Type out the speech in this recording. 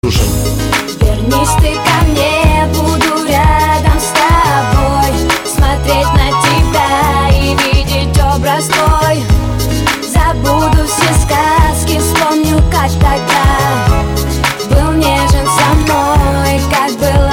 Вернись ты ко мне, буду рядом с тобой, смотреть на тебя и видеть образ твой. Забуду все сказки, вспомню, как тогда был нежен со мной, как было